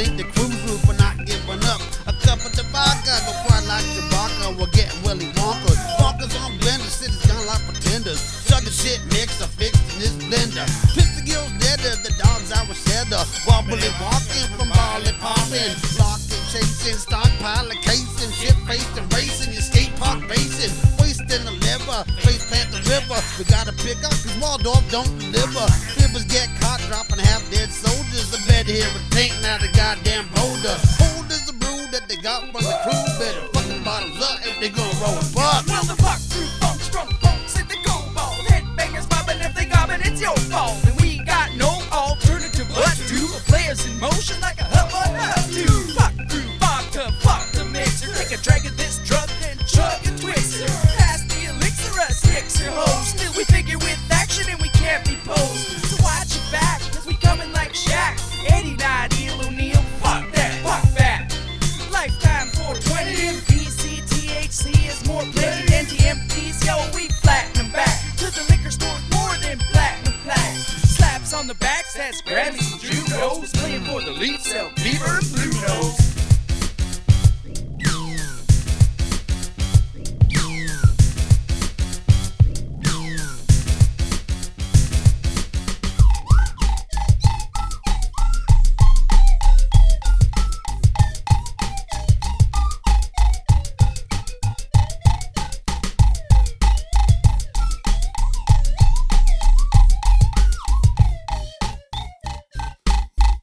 think the cruise roof for not giving up. A cup of tobacco, go quite like Chewbacca. We're getting Willy Wonka. Walkers on blenders, cities gone like pretenders. Sugar shit mix, I fixed in this blender. Pistol girls deader, the dogs I was shedder. Wobbly walking from barley popping. Locking, chasing, stockpiling, casing. Shit facing, racing, your skate park racing. Wasting the liver, face plant the river. We gotta pick up, cause Waldorf don't deliver. Flippers get caught dropping half dead soldiers. I bet here a tank, now the goddamn boulder. Hold is the brew that they got from the crew. Better fuck the bottoms up if they gonna roll a buck. Well, the fuck through funk, strong punks at the go ball. Headbangers bobbing if they gobbing, it's your fault. And we got no alternative but to players in motion like a hub on hub to. Fuck through vodka, fuck the mixer. Take a drag of this drug, then chug a twister. Pass the elixir, us Nixer hoes. Still we figure with action and we can't be posed. So watch your back, cause we coming like Shaq. 89 Eel O'Neal, fuck that, fuck that. Lifetime 420 MPC, THC is more plenty than TMPs. Yo, we flatten them back to the liquor store more than platinum plaques. Slaps on the backs, that's Grammys and Junos. Playing for the Leafs, sell Beaver and Blue Nose.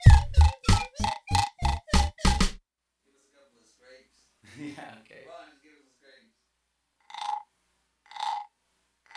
Yeah, okay.